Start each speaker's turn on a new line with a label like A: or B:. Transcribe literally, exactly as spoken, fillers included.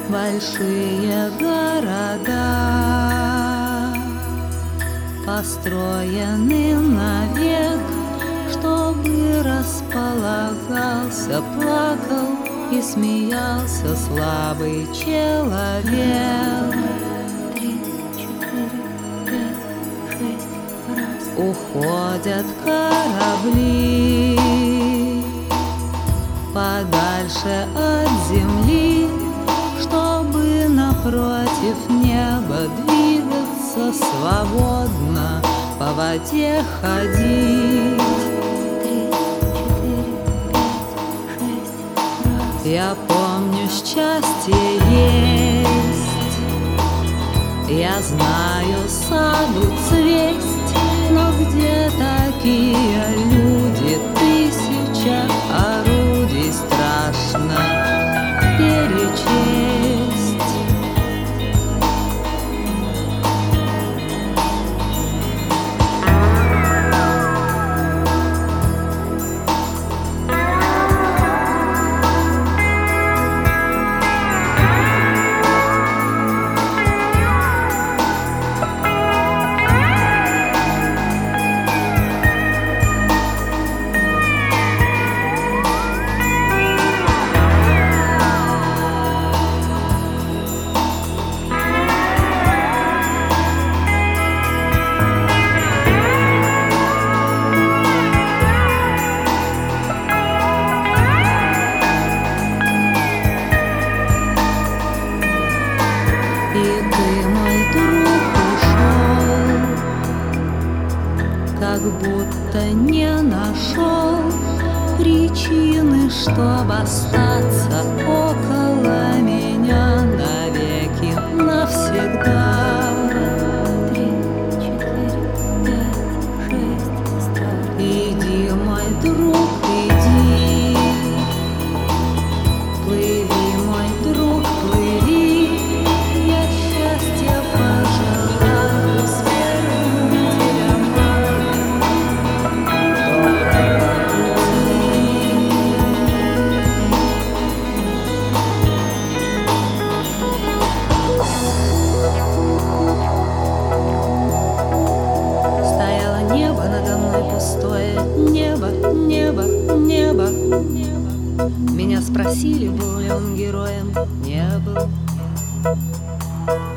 A: Большие города построены навек, чтобы располагался, плакал и смеялся слабый человек.
B: Три, четыре, пять, шесть раз.
A: Уходят корабли подальше от земли, чтобы напротив неба двигаться свободно, по воде ходить.
B: Три, четыре, пять, шесть раз.
A: Я помню, счастье есть, я знаю, саду цвесть, но где такие люди? Тысяча орудий страшно перечесть. И ты, мой друг, ушел, как будто не нашел причины, чтоб остаться около меня навеки, навсегда.
B: Три, четыре, пять, шесть, старт.
A: Иди, мой друг, иди, плыви, мой друг, плыви. Я счастья пожелаю свидетелям доброго пути. Стояло небо надо мной пустое, небо, небо, небо. Меня спросили, был ли он героем, не был.